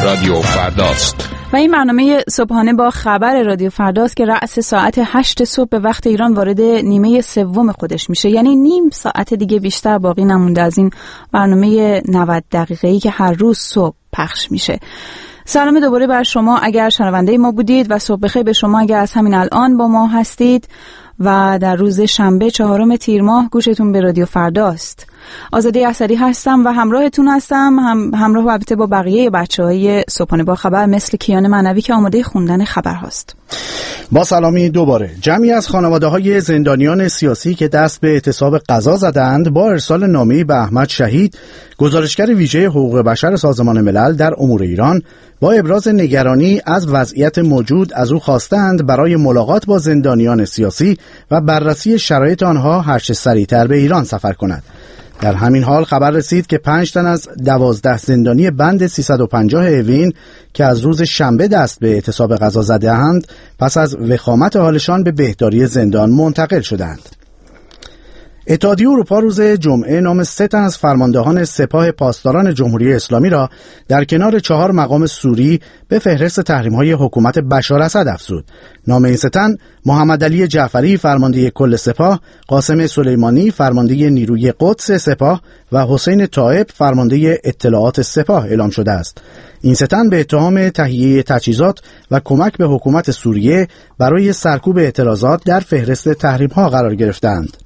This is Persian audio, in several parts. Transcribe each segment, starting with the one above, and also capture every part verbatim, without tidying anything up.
رادیو فرداست و این برنامه صبحانه با خبر رادیو فرداست که رأس ساعت هشت صبح به وقت ایران وارد نیمه سوم خودش میشه، یعنی نیم ساعت دیگه بیشتر باقی نمونده از این برنامه نود دقیقه‌ای که هر روز صبح پخش میشه. سلام دوباره بر شما اگر شنونده ما بودید و صبح بخیر به شما اگر از همین الان با ما هستید و در روز شنبه چهارم تیر ماه گوشتون به رادیو فرداست. آزاده اسدی هستم و همراهتون هستم، هم همراه البته با بقیه بچه‌های صبحانه با خبر مثل کیان معنوی که آماده خوندن خبر هاست. با سلامی دوباره، جمعی از خانواده‌های زندانیان سیاسی که دست به اعتصاب قضا زدند با ارسال نامه‌ای به احمد شهید، گزارشگر ویژه حقوق بشر سازمان ملل در امور ایران، با ابراز نگرانی از وضعیت موجود از او خواستند برای ملاقات با زندانیان سیاسی و بررسی شرایط آنها هر چه سریعتر به ایران سفر کند. در همین حال خبر رسید که پنج تن از دوازده زندانی بند سیصد و پنجاه اوین که از روز شنبه دست به اعتصاب قضا زده‌اند پس از وخامت حالشان به بهداری زندان منتقل شدند. اتحادیه اروپا روز جمعه نام سه تن از فرماندهان سپاه پاسداران جمهوری اسلامی را در کنار چهار مقام سوری به فهرست تحریم‌های حکومت بشار اسد افزود. نام این سه تن محمد علی جعفری فرمانده کل سپاه، قاسم سلیمانی فرمانده نیروی قدس سپاه و حسین طائب فرمانده اطلاعات سپاه اعلام شده است. این سه تن به اتهام تهیه تجهیزات و کمک به حکومت سوریه برای سرکوب اعتراضات در فهرست تحریم‌ها قرار گرفتند.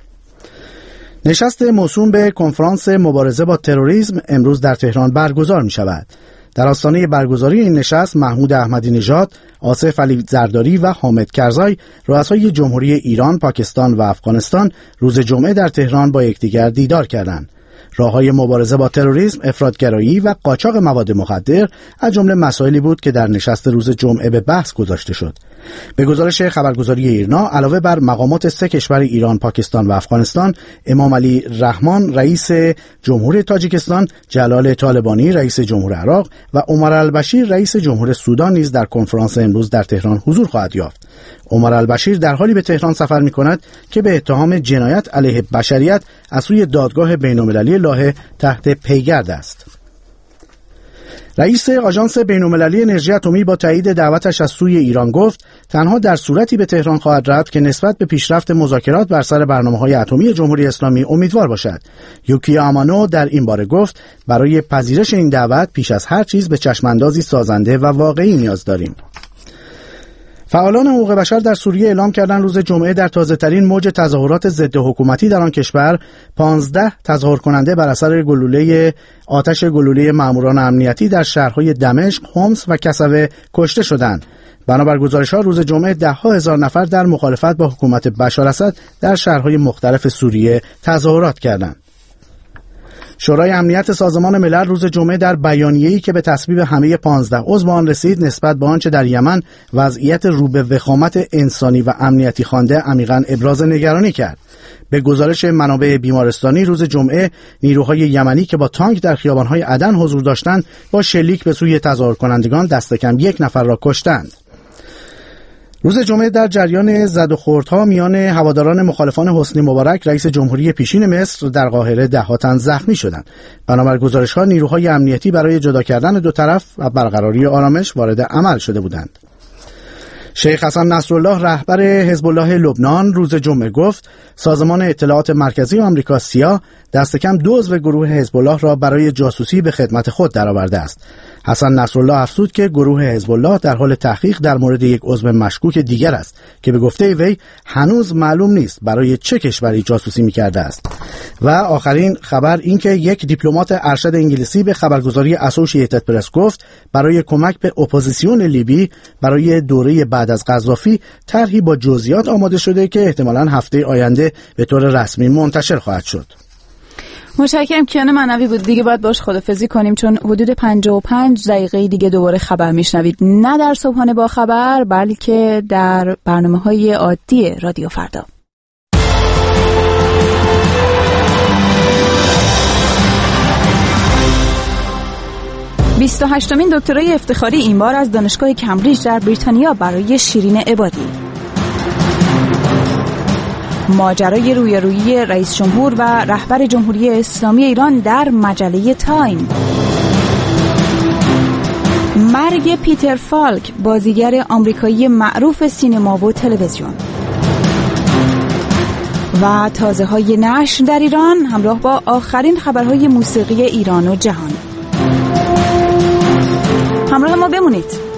نشست موسوم به کنفرانس مبارزه با تروریسم امروز در تهران برگزار می شود. در آستانه برگزاری این نشست محمود احمدی نژاد، آصف علی زرداری و حامد کرزای رؤسای جمهوری ایران، پاکستان و افغانستان روز جمعه در تهران با یکدیگر دیدار کردند. راه‌های مبارزه با تروریسم، افراط‌گرایی و قاچاق مواد مخدر از جمله مسائلی بود که در نشست روز جمعه به بحث گذاشته شد. به گزارش خبرگزاری ایرنا، علاوه بر مقامات سه کشور ایران، پاکستان و افغانستان، امام علی رحمان رئیس جمهور تاجیکستان، جلال طالبانی رئیس جمهور عراق و عمر البشیر رئیس جمهور سودان نیز در کنفرانس امروز در تهران حضور خواهد یافت. عمر البشیر در حالی به تهران سفر می‌کند که به اتهام جنایت علیه بشریت از سوی دادگاه بین‌المللی لاهه تحت پیگرد است. رئیس آژانس بین‌المللی انرژی اتمی با تایید دعوتش از سوی ایران گفت تنها در صورتی به تهران خواهد رفت که نسبت به پیشرفت مذاکرات بر سر برنامه‌های اتمی جمهوری اسلامی امیدوار باشد. یوکی آمانو در این باره گفت برای پذیرش این دعوت پیش از هر چیز به چشم‌اندازی سازنده و واقعی نیاز داریم. فعالان حقوق بشر در سوریه اعلام کردند روز جمعه در تازه‌ترین موج تظاهرات ضد حکومتی در آن کشور پانزده تظاهر کننده بر اثر گلوله آتش گلوله ماموران امنیتی در شهرهای دمشق، حمص و کسوه کشته شدند. بنابر گزارش‌ها روز جمعه ده‌ها هزار نفر در مخالفت با حکومت بشار اسد در شهرهای مختلف سوریه تظاهرات کردند. شورای امنیت سازمان ملل روز جمعه در بیانیه‌ای که به تصویب همه پانزده عضو آن رسید نسبت به آنچه در یمن وضعیت رو به وخامت انسانی و امنیتی خوانده عمیقاً ابراز نگرانی کرد. به گزارش منابع بیمارستانی روز جمعه نیروهای یمنی که با تانک در خیابان‌های عدن حضور داشتند با شلیک به سوی تظاهر کنندگان دست کم یک نفر را کشتند. روز جمعه در جریان زد و خوردها میان هواداران مخالفان حسنی مبارک رئیس جمهوری پیشین مصر در قاهره ده تن زخمی شدند. بنابر گزارش‌ها نیروهای امنیتی برای جدا کردن دو طرف و برقراری آرامش وارد عمل شده بودند. شیخ حسن نصرالله رهبر حزب الله لبنان روز جمعه گفت سازمان اطلاعات مرکزی آمریکا سیا دست کم دو عضو گروه حزب الله را برای جاسوسی به خدمت خود درآورده است. حسن نصرالله افزود که گروه حزب الله در حال تحقیق در مورد یک عضو مشکوک دیگر است که به گفته وی هنوز معلوم نیست برای چه کشوری جاسوسی می‌کرده است. و آخرین خبر این که یک دیپلمات ارشد انگلیسی به خبرگزاری اسوسییتد پرس گفت برای کمک به اپوزیسیون لیبی برای دوره بعد از قذافی طرحی با جزئیات آماده شده که احتمالاً هفته آینده به طور رسمی منتشر خواهد شد. متشکرم. کیان معنوی بود. دیگه باید باش خدافظی کنیم چون حدود پنجاه و پنج دقیقه دیگه دوباره خبر میشنوید، نه در صبحانه با خبر بلکه در برنامه‌های عادی رادیو فردا. بیست و هشتمین دکترای افتخاری این بار از دانشگاه کمبریج در بریتانیا برای شیرین عبادی. ماجرای رویارویی رئیس جمهور و رهبر جمهوری اسلامی ایران در مجله تایم. مرگ پیتر فالک، بازیگر آمریکایی معروف سینما و تلویزیون. و تازه های نشر در ایران همراه با آخرین خبرهای موسیقی ایران و جهان. همراه ما بمونید.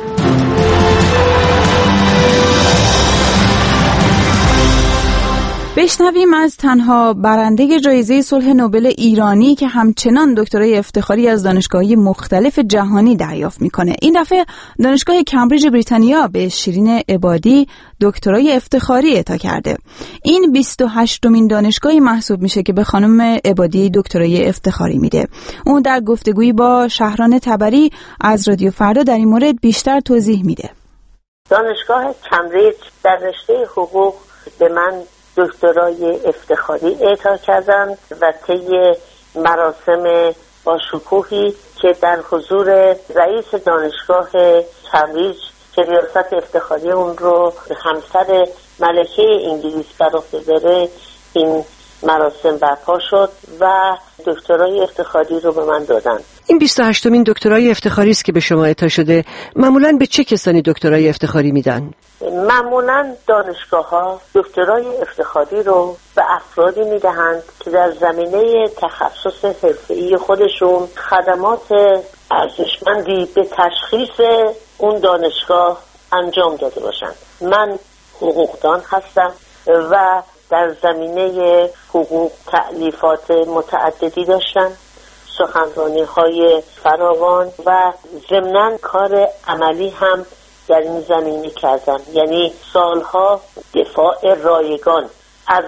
بشنویم از تنها برنده جایزه صلح نوبل ایرانی که همچنان دکترای افتخاری از دانشگاه‌های مختلف جهانی دریافت میکنه. این دفعه دانشگاه کمبریج بریتانیا به شیرین عبادی دکترای افتخاری اعطا کرده. این بیست و هشتمین دانشگاهی محسوب میشه که به خانم عبادی دکترای افتخاری میده. اون در گفتگویی با شهران تبری از رادیو فردا در این مورد بیشتر توضیح میده. دانشگاه کمبریج در رشته حقوق به من دکترای افتخاری اعطا کردند و طی مراسم با شکوهی که در حضور رئیس دانشگاه کمبریج که ریاست افتخاری اون رو همسر ملکه انگلیس بر عهده داره این مراسم برپا شد و دکترای افتخاری رو به من دادن. این بیست و هشتمین دکترای افتخاری است که به شما اعطا شده. معمولاً به چه کسانی دکترای افتخاری میدن؟ معمولاً دانشگاه‌ها دکترای افتخاری رو به افرادی میدهند که در زمینه تخصص حرفه‌ای خودشون خدمات ارزشمندی به تشخیص اون دانشگاه انجام داده باشند. من حقوقدان هستم و در زمینه حقوق تألیفات متعددی داشتم، سخنرانی‌های فراوان و ضمناً کار عملی هم در این زمینه کردم. یعنی سالها دفاع رایگان از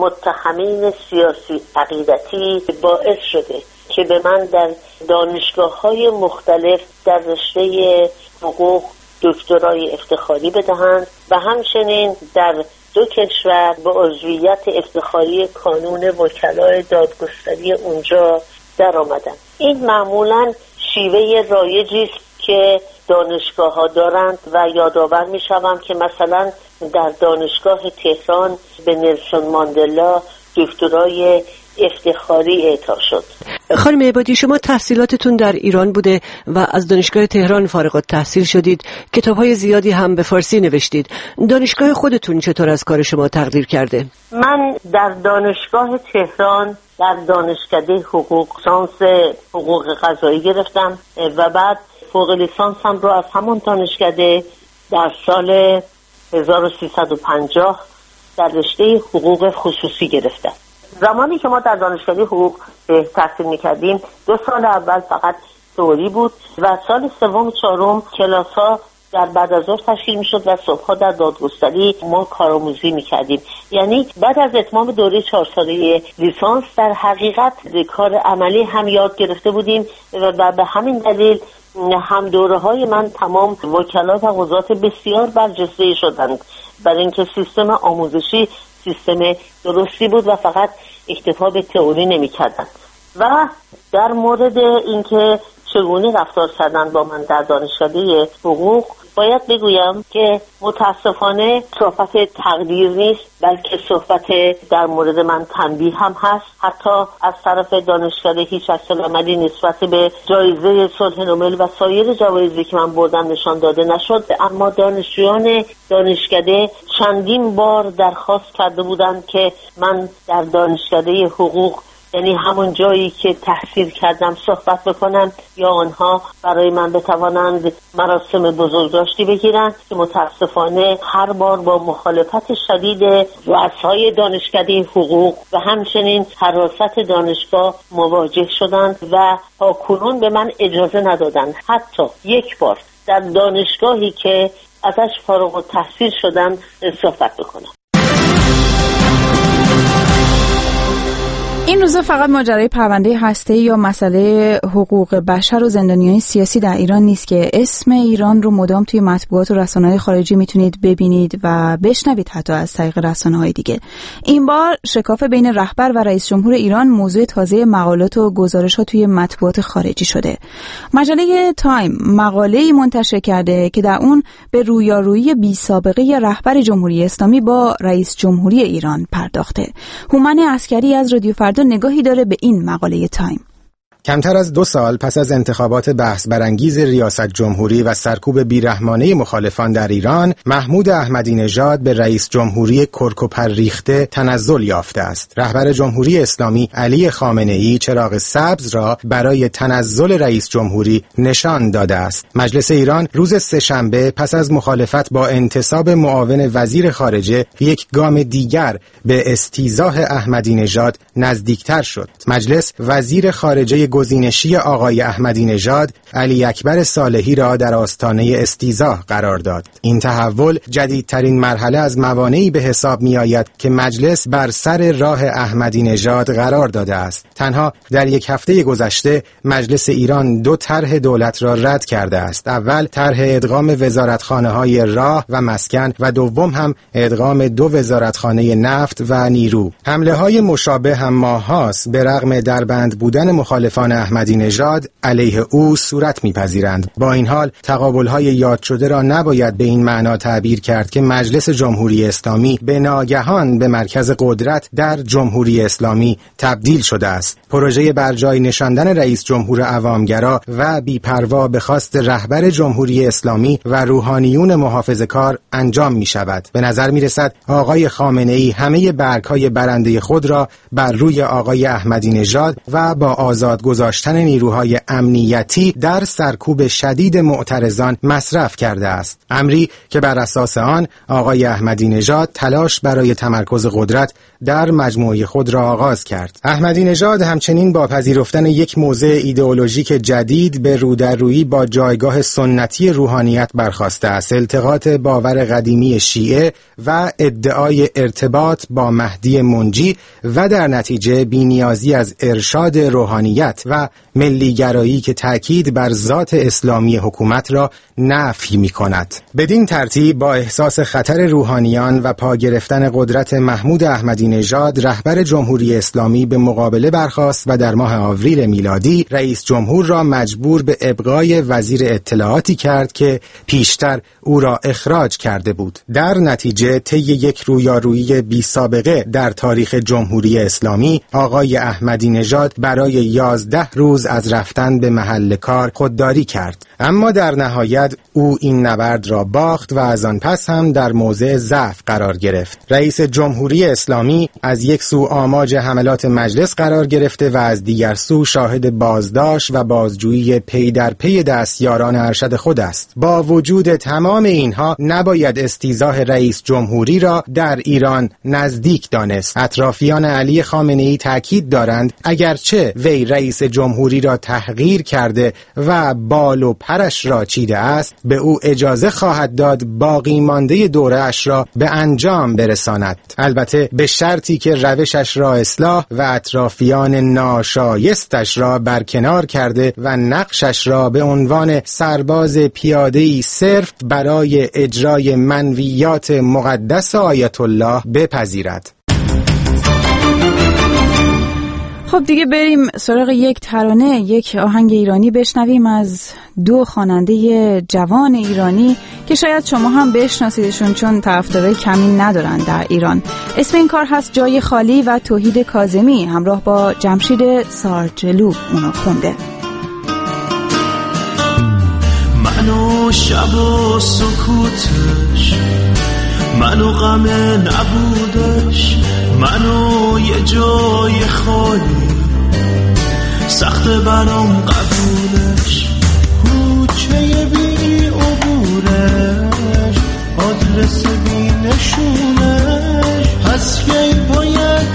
متهمین سیاسی عقیدتی باعث شده که به من در دانشگاه‌های مختلف در رشته حقوق دکترای افتخاری بدهند و همچنین در دو کشور با عضویت افتخاری کانون وکلای دادگستری اونجا در آمدن. این معمولاً شیوه رایجی است که دانشگاه ها دارند و یادآور می شوم که مثلا در دانشگاه تهران به نلسون ماندلا دکترای افتخاری اعطا شد. خانم عبادی، شما تحصیلاتتون در ایران بوده و از دانشگاه تهران فارغ التحصیل شدید. کتاب‌های زیادی هم به فارسی نوشتید. دانشگاه خودتون چطور از کار شما تقدیر کرده؟ من در دانشگاه تهران در دانشکده حقوق سانس حقوق قضایی گرفتم و بعد فوق لیسانسم رو از همون دانشکده در سال هزار و سیصد و پنجاه در رشته حقوق خصوصی گرفتم. زمانی که ما در دانشکده حقوق تحصیل می‌کردیم دو سال اول فقط تئوری بود و سال سوم و چهارم کلاس‌ها در بعد از ظهر تشکیل می‌شد و صبح‌ها در دادگستری ما کارآموزی می‌کردیم. یعنی بعد از اتمام دوره چهار ساله لیسانس در حقیقت کار عملی هم یاد گرفته بودیم و به همین دلیل هم دوره‌های من تمام وکلا و قضات بسیار برجسته شدند، برای اینکه سیستم آموزشی سیستم درستی بود و فقط اکتفا به تئوری نمی‌کردند. و در مورد اینکه چگونه رفتار کردند با من در دانشکده حقوق باید بگویم که متاسفانه صحبت تقدیر نیست، بلکه صحبت در مورد من تنبیه هم هست. حتی از طرف دانشکده هیچ عکس‌العملی نسبت به جایزه صلح نوبل و سایر جوایزی که من بردم نشان داده نشد، اما دانشجویان دانشکده چندین بار درخواست کرده بودند که من در دانشکده حقوق، یعنی همون جایی که تحصیل کردم، صحبت بکنم یا آنها برای من بتوانند مراسم بزرگداشتی بگیرند که متاسفانه هر بار با مخالفت شدید رؤسای دانشکده حقوق و همچنین حراست دانشگاه مواجه شدند و تا کنون به من اجازه ندادند حتی یک بار در دانشگاهی که ازش فارغ التحصیل شدم صحبت بکنم. این روزا فقط ماجرای پرونده هسته‌ای یا مسئله حقوق بشر و زندانیان سیاسی در ایران نیست که اسم ایران رو مدام توی مطبوعات و رسانه‌های خارجی میتونید ببینید و بشنوید، حتی از طریق رسانه‌های دیگه. این بار شکاف بین رهبر و رئیس جمهور ایران موضوع تازه مقالات و گزارش‌ها توی مطبوعات خارجی شده. مجله تایم مقاله‌ای منتشر کرده که در اون به رویارویی بی‌سابقه رهبر جمهوری اسلامی با رئیس جمهوری ایران پرداخته. هومن عسکری از رادیو فردا نگاهی داره به این مقاله تایم. کمتر از دو سال پس از انتخابات بحث برانگیز ریاست جمهوری و سرکوب بیرحمانه مخالفان در ایران، محمود احمدی نژاد به رئیس جمهوری کرک و پر ریخته تنزل یافته است. رهبر جمهوری اسلامی علی خامنه‌ای چراغ سبز را برای تنزل رئیس جمهوری نشان داده است. مجلس ایران روز سه‌شنبه پس از مخالفت با انتصاب معاون وزیر خارجه یک گام دیگر به استیضاح احمدی نژاد نزدیکتر شد. مجلس وزیر خارجه گزینشی آقای احمدی نژاد علی اکبر صالحی را در آستانه استیضاح قرار داد. این تحول جدیدترین مرحله از موانعی به حساب می آید که مجلس بر سر راه احمدی نژاد قرار داده است. تنها در یک هفته گذشته مجلس ایران دو طرح دولت را رد کرده است. اول طرح ادغام وزارتخانه‌های راه و مسکن و دوم هم ادغام دو وزارتخانه نفت و نیرو. حمله های مشابه هم ماه‌هاست به رغم دربند بودن مخالفان احمدی نژاد علیه او صورت می‌پذیرند. با این حال تقابل‌های یاد شده را نباید به این معنا تعبیر کرد که مجلس جمهوری اسلامی به ناگهان به مرکز قدرت در جمهوری اسلامی تبدیل شده است. پروژه برجای نشاندن رئیس جمهور عوامگرا و بی‌پروا به خواست رهبر جمهوری اسلامی و روحانیون محافظه‌کار انجام می‌شود. به نظر می‌رسد آقای خامنه‌ای همه برگ‌های برنده خود را بر روی آقای احمدی نژاد و با آزاد گذاشتن نیروهای امنیتی در سرکوب شدید معترضان مصرف کرده است. امری که بر اساس آن آقای احمدی نژاد تلاش برای تمرکز قدرت در مجموعه خود را آغاز کرد. احمدی نژاد همچنین با پذیرفتن یک موضع ایدئولوژیک جدید به رودررویی با جایگاه سنتی روحانیت برخاسته است. التقاط باور قدیمی شیعه و ادعای ارتباط با مهدی منجی و در نتیجه بی‌نیازی از ارشاد روحانیت و ملیگرایی که تأکید بر ذات اسلامی حکومت را نفی می‌کند. بدین ترتیب با احساس خطر روحانیان و پا گرفتن قدرت محمود احمدی نژاد رهبر جمهوری اسلامی به مقابله برخاست و در ماه آوریل میلادی رئیس جمهور را مجبور به ابقای وزیر اطلاعاتی کرد که پیشتر او را اخراج کرده بود. در نتیجه طی یک رویارویی بی سابقه در تاریخ جمهوری اسلامی آقای احمدی نژاد برای یازده روز از رفتن به محل کار خودداری کرد. اما در نهایت او این نبرد را باخت و از آن پس هم در موضع ضعف قرار گرفت. رئیس جمهوری اسلامی از یک سو آماج حملات مجلس قرار گرفته و از دیگر سو شاهد بازداشت و بازجویی پی در پی دستیاران ارشد خود است. با وجود تمام اینها نباید استیضاح رئیس جمهوری را در ایران نزدیک دانست. اطرافیان علی خامنه‌ای تاکید دارند اگرچه وی رئیس جمهوری را تحقیر کرده و بال و پرش را چیده است، به او اجازه خواهد داد باقی مانده دوره‌اش را به انجام برساند. البته به شرطی که روشش را اصلاح و اطرافیان ناشایستش را برکنار کرده و نقشش را به عنوان سرباز پیاده‌ای صرف برای اجرای منویات مقدس آیت الله بپذیرد. خب دیگه بریم سراغ یک ترانه، یک آهنگ ایرانی بشنویم از دو خواننده جوان ایرانی که شاید شما هم بشناسیدشون چون طرفدارای کمی ندارن در ایران. اسم این کار هست جای خالی و توحید کاظمی همراه با جمشید سارجلو اونو خونده. منو شب و سکوتش، منو غم نبودش، منو یه جای خالی سخت برام قبولش، کوچه بی عبورش، آدرس بی نشونش، پس کی باید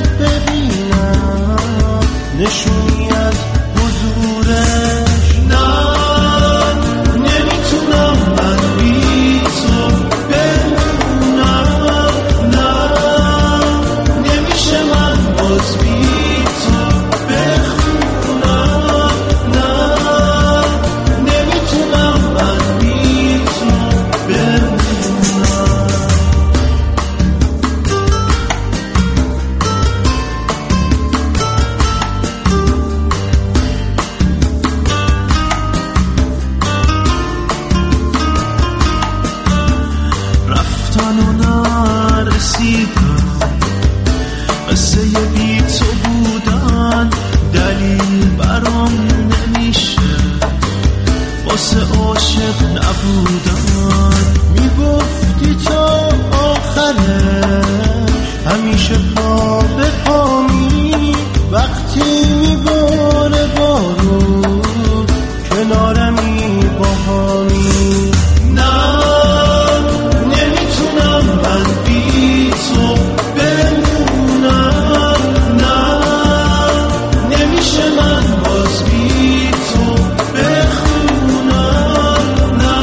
ببینم نشونی از حضورش. نه نمیتونم من بی تو بمونم، نه نمیشه من باز بی تو بخونم، نه نمیتونم من بی تو بمونم. رفتن و نرسیدن، قصه بی تو بودن، دلیل برام نبودن، میگفتی تا آخرش همیشه پا به پامی، وقتی میباره بارون کنارمی باهامی. نه نمیتونم من بی تو بمونم، نه نمیشه من باز بی تو بخونم، نه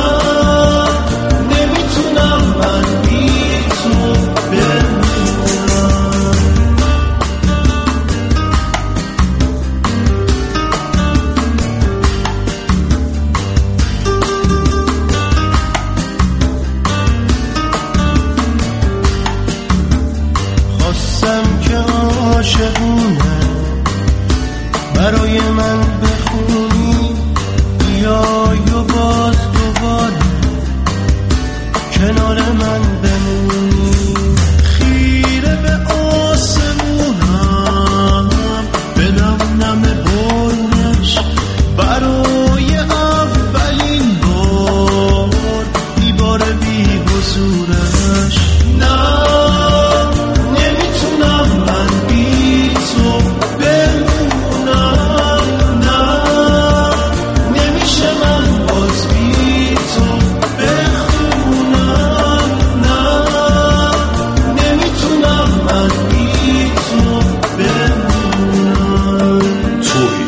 نمیتونم من بی تو بمونم. خواستم که عاشقونه برای من بخونی، بیای و باز دوباره کنار من بمونی. خیره به آسمونم بدم نم بارونش، برای اولین بار دیوار بی حضورش. نه نمیتونم من بی تو بمونم، نه نمیشه من باز بی تو بخونم، نه نمیتونم من بی تو بمونم. توی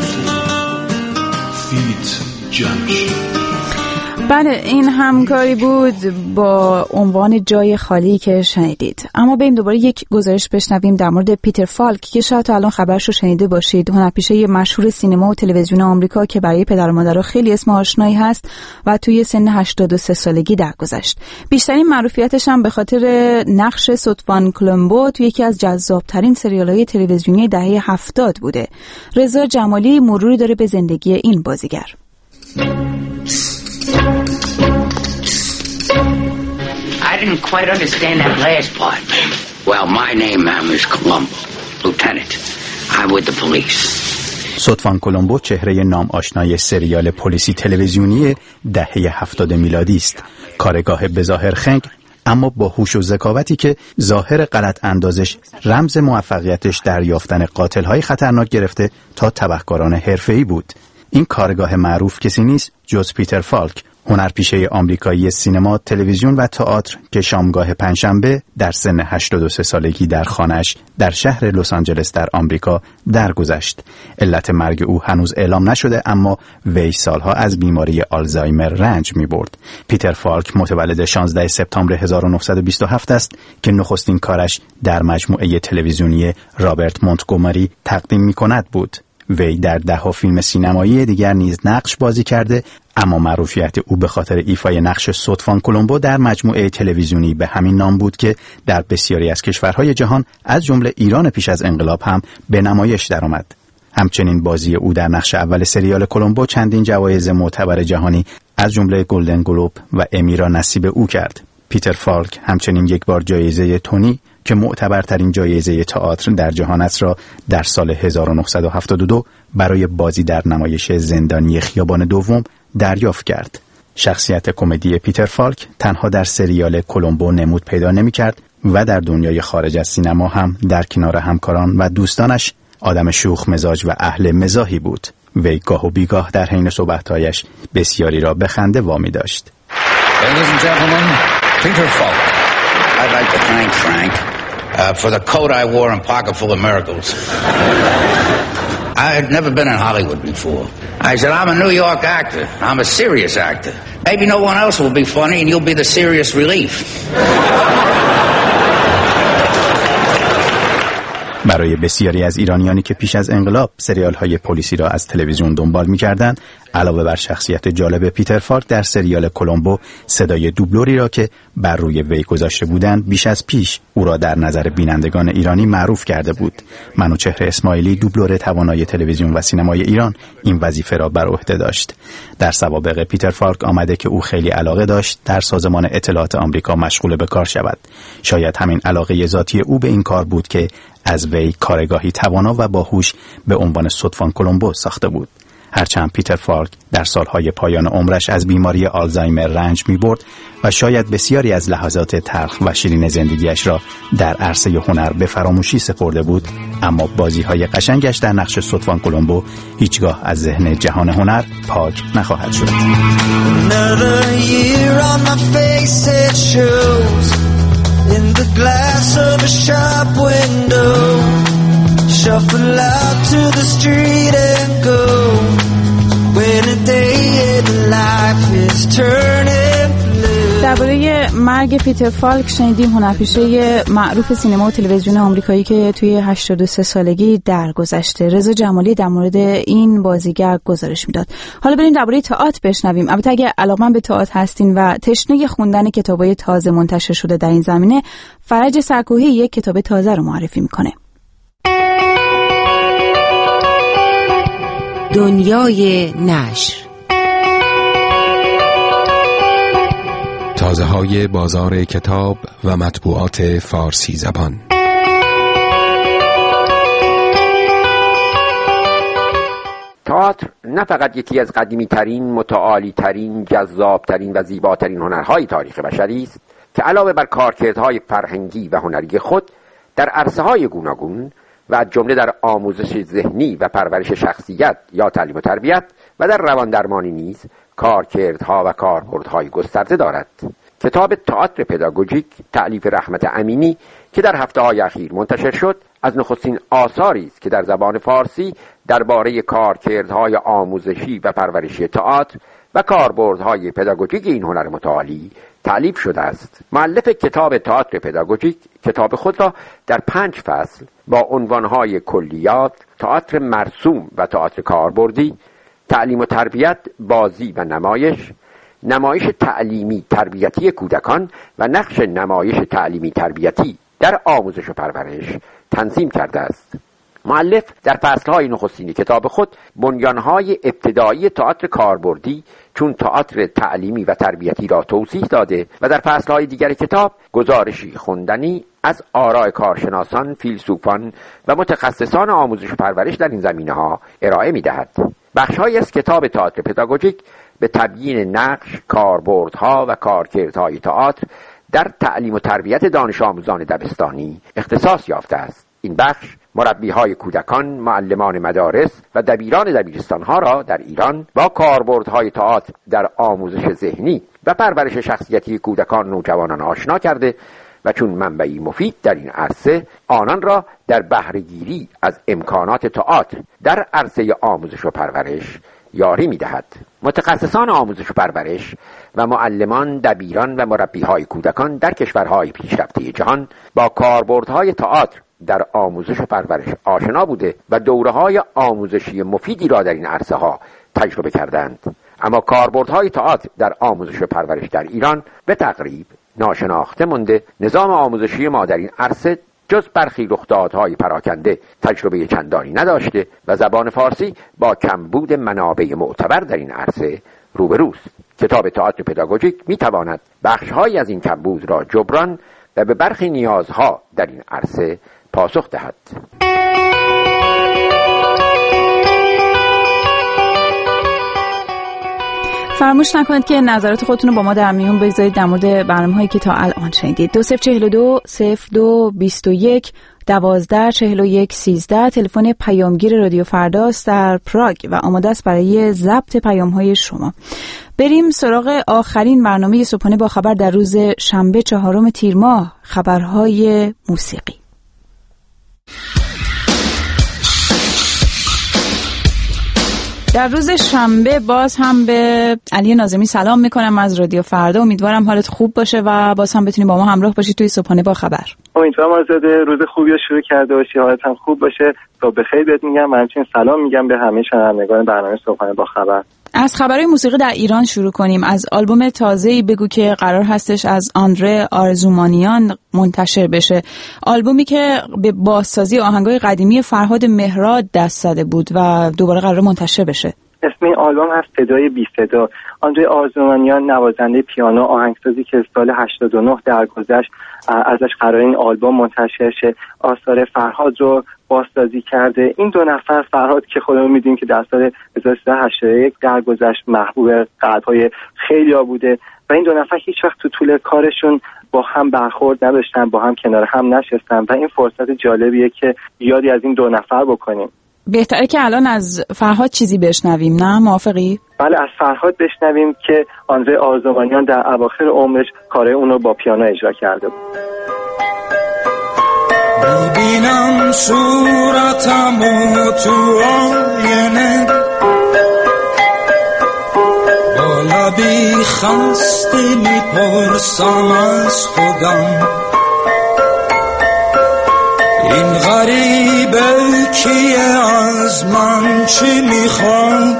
فیت جمش. بله، این همکاری بود با عنوان جای خالی که شنیدید. اما بریم دوباره یک گزارش بشنویم در مورد پیتر فالک که شاید تا الان خبرش رو شنیده باشید. هنرپیشه مشهور سینما و تلویزیون آمریکا که برای پدر و مادرها خیلی اسم آشنایی هست و توی سن هشتاد و سه سالگی درگذشت. بیشترین معروفیتش هم به خاطر نقش سوتفان کولومبو توی یکی از جذابترین سریال‌های تلویزیونی دهه هفتاد بوده. رضا جمالی مروری داره به زندگی این بازیگر. I didn't quite understand that last part. Well, my name um, is Colombo, Lieutenant. I'm with the police. سوتفان کولومبو چهره نام آشنای سریال پلیسی تلویزیونی دهه هفتاد میلادی است. کارگاه بظاهر خنگ اما با هوش و ذکاوتی که ظاهر غلط اندازش رمز موفقیتش در یافتن قاتل‌های خطرناک گرفته تا تبهکاران حرفه‌ای بود. این کارگاه معروف کسی نیست جز پیتر فالک، هنرپیشه آمریکایی سینما، تلویزیون و تئاتر که شامگاه پنجشنبه در سن هشتاد و سه سالگی در خانه‌اش در شهر لس آنجلس در آمریکا درگذشت. علت مرگ او هنوز اعلام نشده، اما وی سالها از بیماری آلزایمر رنج می‌برد. پیتر فالک متولد شانزدهم سپتامبر هزار و نهصد و بیست و هفت است که نخستین کارش در مجموعه تلویزیونی رابرت مونتگومری تقدیم می‌کند بود. وی در ده ها فیلم سینمایی دیگر نیز نقش بازی کرده، اما معروفیت او به خاطر ایفای نقش سوتفان کولومبو در مجموعه تلویزیونی به همین نام بود که در بسیاری از کشورهای جهان از جمله ایران پیش از انقلاب هم به نمایش درآمد. همچنین بازی او در نقش اول سریال کولومبو چندین جوایز معتبر جهانی از جمله گلدن گلوب و امی را نصیب او کرد. پیتر فالک همچنین یک بار جایزه تونی که معتبرترین جایزه تئاتر در جهان است را در سال هزار و نهصد و هفتاد و دو برای بازی در نمایش زندانی خیابان دوم دریافت کرد. شخصیت کمدی پیتر فالک تنها در سریال کولومبو نمود پیدا نمی‌کرد و در دنیای خارج از سینما هم در کنار همکاران و دوستانش آدم شوخ مزاج و اهل مزاحی بود. وی گاه و بیگاه در حین صحبت‌هایش بسیاری را به خنده وامی داشت. Ladies and gentlemen, Peter Falk. I'd like to thank Frank uh, for the coat I wore in Pocket Full of Miracles. I had never been in Hollywood before. I said, I'm a New York actor. I'm a serious actor. Maybe no one else will be funny and you'll be the serious relief. برای بسیاری از ایرانیانی که پیش از انقلاب سریال‌های پلیسی را از تلویزیون دنبال می‌کردند، علاوه بر شخصیت جالب پیتر فالک در سریال کولومبو، صدای دوبلوری را که بر روی وی گذاشته بودند بیش از پیش او را در نظر بینندگان ایرانی معروف کرده بود. منوچهر اسماعیلی، دوبلور توانای تلویزیون و سینمای ایران، این وظیفه را بر عهده داشت. در سوابق پیتر فالک آمده که او خیلی علاقه داشت در سازمان اطلاعات آمریکا مشغول به کار شود. شاید همین علاقه ذاتی او به این کار بود که از وی کارگاهی توانا و باهوش به عنوان سوتفان کولومبو ساخته بود. هرچند پیتر فالک در سالهای پایان عمرش از بیماری آلزایمر رنج می‌برد و شاید بسیاری از لحظات تلخ و شیرین زندگیش را در عرصه هنر به فراموشی سپرده بود، اما بازی‌های قشنگش در نقش سوتفان کولومبو هیچگاه از ذهن جهان هنر پاک نخواهد شد. In the glass of a shop window, shuffle out to the street and go. When a day in life is turning blue. درباره مرگ پیتر فالک شنیدیم، هنرپیشه معروف سینما و تلویزیون آمریکایی که توی هشتاد و سه سالگی درگذشته. رضا جمالی در مورد این بازیگر گزارش میداد. حالا بریم درباره تئاتر بشنویم. البته اگه علاقه‌مند به تئاتر هستین و تشنه خوندن کتابای تازه منتشر شده در این زمینه، فرج سرکوهی یک کتاب تازه رو معرفی میکنه. دنیای نشر، تازه های بازار کتاب و مطبوعات فارسی زبان. تئاتر نه فقط یکی از قدیمی ترین، متعالی ترین، جذاب ترین و زیباترین هنرهای تاریخ بشری است که علاوه بر کارکردهای فرهنگی و هنری خود در عرصه‌های گوناگون و از جمله در آموزش ذهنی و پرورش شخصیت یا تعلیم و تربیت و در روان درمانی نیز کارکردها و کاربردهای گسترده دارد. کتاب تئاتر پداگوژیک تألیف رحمت امینی که در هفته‌های اخیر منتشر شد، از نخستین آثاری است که در زبان فارسی درباره کارکردهای آموزشی و پرورشی تئاتر و کاربردهای پداگوژیک این هنر متعالی تألیف شده است. مؤلف کتاب تئاتر پداگوژیک کتاب خود را در پنج فصل با عنوانهای کلیات، تئاتر مرسوم و تئاتر کاربردی، تعلیم و تربیت، بازی و نمایش، نمایش تعلیمی تربیتی کودکان و نقش نمایش تعلیمی تربیتی در آموزش و پرورش تنظیم کرده است. مؤلف در فصلهای نخستین کتاب خود بنیانهای ابتدایی تئاتر کاربردی چون تئاتر تعلیمی و تربیتی را توضیح داده و در فصلهای دیگر کتاب گزارشی خوندنی از آراء کارشناسان، فیلسوفان و متخصصان آموزش و پرورش در این زمینه‌ها ارائه می‌دهد. بخش‌هایی از کتاب تئاتر پداگوژیک به تبیین نقش، کاربردها و کارکردهای تئاتر در تعلیم و تربیت دانش آموزان دبستانی اختصاص یافته است. این بخش مربی‌های کودکان، معلمان مدارس و دبیران دبیرستان‌ها را در ایران با کاربردهای تئاتر در آموزش ذهنی و پرورش شخصیتی کودکان و نوجوانان آشنا کرده و چون منبعی مفید در این عرصه آنان را در بهره‌گیری از امکانات تئاتر در عرصه آموزش و پرورش یاری می‌دهد. متخصصان آموزش و پرورش و معلمان، دبیران و مربی‌های کودکان در کشورهای پیشرفته جهان با کاربردهای تئاتر در آموزش و پرورش آشنا بوده و دوره‌های آموزشی مفیدی را در این عرصه‌ها تجربه کردند. اما کاربردهای تئاتر در آموزش و پرورش در ایران به تقریب ناشناخته مانده. نظام آموزشی ما در این عرصه جز برخی رخدادهای پراکنده تجربه چندانی نداشته و زبان فارسی با کمبود منابع معتبر در این عرصه روبروست. کتاب تئاتر پداگوژیک می‌تواند بخش‌هایی از این کمبود را جبران و به برخی نیازها در این عرصه پاسخ دهد. فراموش نکنید که نظرات خودتون رو با ما در میون بگذارید در مورد برنامه‌هایی که تا الان شنیدید. دو صفر چهل و دو صفر دو بیست و یک دوازده چهل و یک سیزده تلفن پیامگیر رادیو فرداست در پراگ و آماده است برای ضبط پیام‌های شما. بریم سراغ آخرین برنامه صبحانه با خبر در روز شنبه چهارم تیر ماه، خبرهای موسیقی. در روز شنبه باز هم به علی ناظمی سلام میکنم از رادیو فردا. امیدوارم حالت خوب باشه و باز هم بتونی با ما همراه باشی توی صبحانه با خبر. امیدوارم آزاده روز خوبی رو شروع کرده باشی، حالت هم خوب باشه. تا بخیر بهت میگم و همچنین سلام میگم به همه شنوندگان برنامه صبحانه با خبر. از خبرهای موسیقی در ایران شروع کنیم. از آلبوم تازه‌ای بگو که قرار هستش از آندره آرزومانیان منتشر بشه. آلبومی که به بازسازی آهنگای قدیمی فرهاد مهراد دست زده بود و دوباره قرار منتشر بشه. اسم این آلبوم هست صدای بی صدا. آندره آرزومانیان نوازنده پیانو آهنگسازی که سال هشتاد و نه درگذشت ازش قرار این آلبوم منتشر شه، آثار فرهاد رو بازسازی کرده. این دو نفر، فرهاد که خودمون میدونیم که در سال هزار و سیصد و هشتاد و یک درگذشت محبوب قلب‌های خیلی‌ها بوده و این دو نفر هیچ وقت تو طول کارشون با هم برخورد نداشتن، با هم کنار هم نشستن و این فرصت جالبیه که یادی از این دو نفر بکنیم. بهتره که الان از فرهاد چیزی بشنویم، نه موافقی؟ بله، از فرهاد بشنویم که آندره آرزومانیان در اواخر عمرش کارهای اون رو با پیانو اجرا کرده بود. میبینم صورتمو تو آینه، با لبی خسته میپرسم از خودم این غریبه کیه، از من چی میخواد،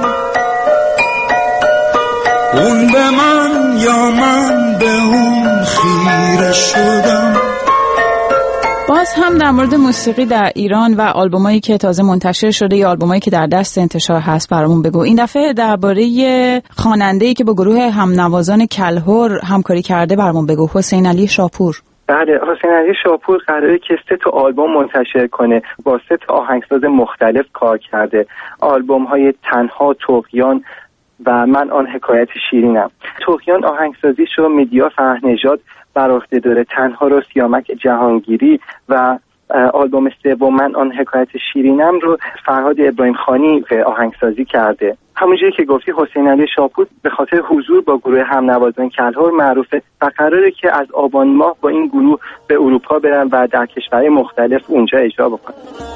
اون به من یا من به اون خیره شدم. باز هم در مورد موسیقی در ایران و آلبومایی که تازه منتشر شده یا آلبومایی که در دست انتشار هست برامون بگو. این دفعه درباره خواننده‌ای که با گروه همنوازان کلهر همکاری کرده برامون بگو، حسین علی شاپور. بله، حسین علی شاپور قراره که سه تا آلبوم منتشر کنه، با سه تا آهنگساز مختلف کار کرده. آلبوم‌های تنها، طغیان و من آن حکایت شیرینم. طغیان آهنگسازیشو میدیا فرهنژاد بر عهده داره، تنها رو سیامک جهانگیری و آلبوم سوم من آن حکایت شیرینم رو فرهاد ابراهیم خانی آهنگسازی کرده. همونجوری که گفتی حسین علی شاپور به خاطر حضور با گروه همنوازان کلهر معروفه و قراره که از آبان ماه با این گروه به اروپا برن و در کشورهای مختلف اونجا اجرا بکنن.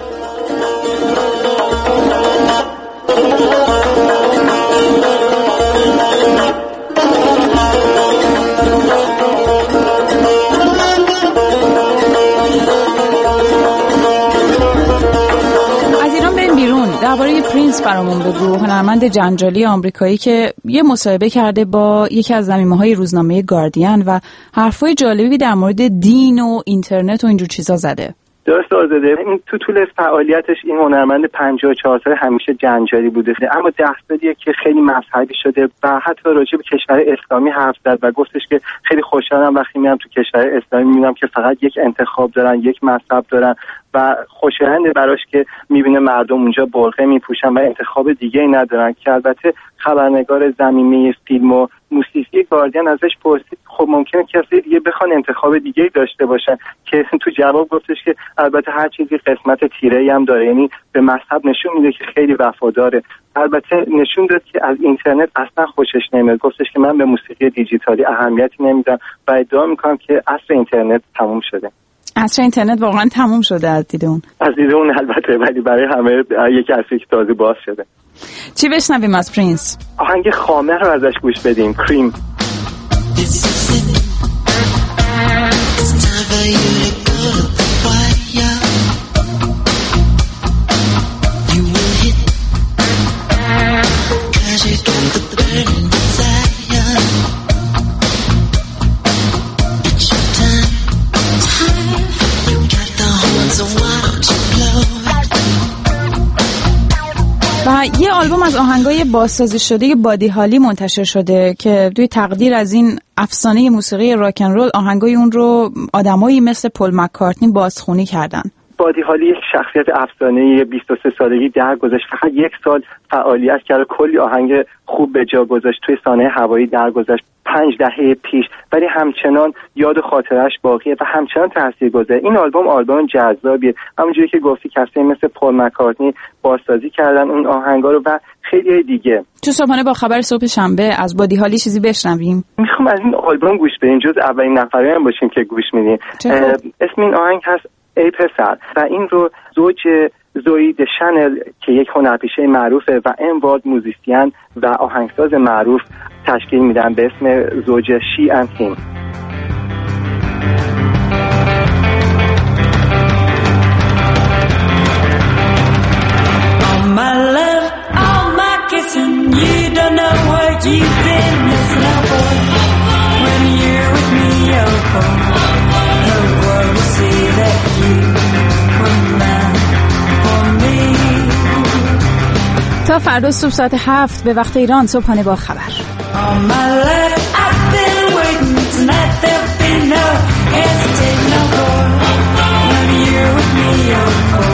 درباره پرینس برامون بگو، هنرمند جنجالی آمریکایی که یه مصاحبه کرده با یکی از زمینه‌های روزنامه گاردین و حرفای جالبی در مورد دین و اینترنت و اینجور چیزا زده. درست آزاده، این تو طول فعالیتش این هنرمند پنجاه و چهار ساله همیشه جنجالی بوده، اما ده سالیه که خیلی مذهبی شده و حتی راجع به کشور اسلامی حرف زد و گفتش که خیلی خوشحالم وقتی میام تو کشور اسلامی میبینم که فقط یک انتخاب دارن، یک مذهب دارن و خوشایند براش که میبینه مردم اونجا برقع میپوشن و انتخاب دیگه ای ندارن. که البته خبرنگار زمینه فیلم و موسیقی گاردین ازش پرسید خب ممکنه کسی دیگه بخوان انتخاب دیگه داشته باشن، که تو جواب گفتش که البته هر چیزی قسمت تیره‌ای هم داره، یعنی به مذهب نشون میده که خیلی وفاداره. البته نشون داد که از اینترنت اصلا خوشش نمیاد، گفتش که من به موسیقی دیجیتالی اهمیتی نمیدم و ادعا میکنم که عصر اینترنت تموم شده. عصر اینترنت واقعا تموم شده از دید اون. از دید اون البته، ولی برای همه یک عصری که تازه باز شده. چی بشنویم از پرینس؟ آهنگ خامه رو ازش گوش بدیم، کریم. و یه آلبوم از آهنگای بازسازی شده بادی هالی منتشر شده که توی تقدیر از این افسانه موسیقی راک ان رول آهنگای اون رو آدمایی مثل پل مکارتنی بازخوانی کردن. بادی هالی یک شخصیت افسانه‌ای بیست و سه سالگی درگذشت، فقط یک سال فعالیت کرد، کلی آهنگ خوب به جا گذاشت، توی سانحه هوایی درگذشت پنج دهه پیش، ولی همچنان یاد و خاطرش باقیه و همچنان تاثیرگذاره. این آلبوم آلبوم جذابیه، همونجوری که گفتی کسی مثل پل مکارتنی بازسازی کردن اون آهنگا رو و خیلی دیگه. تو صبحانه با خبر صبح شنبه از بادی هالی چیزی بشنویم؟ میخوام از این آلبوم گوش بدیم، جز اولین نفره هم باشیم که گوش میدیم. اسم این آهنگ هست ای پسر و این رو زوج زوی دشنل که یک هنرپیشه معروفه و اموارد موزیسین و آهنگساز معروف تشکیل میدن به اسم زوج شی اند هیم. On my left, all my kissing, you don't know what you've been missing out for. When you're with me, oh, the world will see that you were mine for me. تا فردا صبح ساعت هفت به وقت ایران صبحانه با خبر. Tonight there'll be no hesitation, no more. When you're with me, oh boy.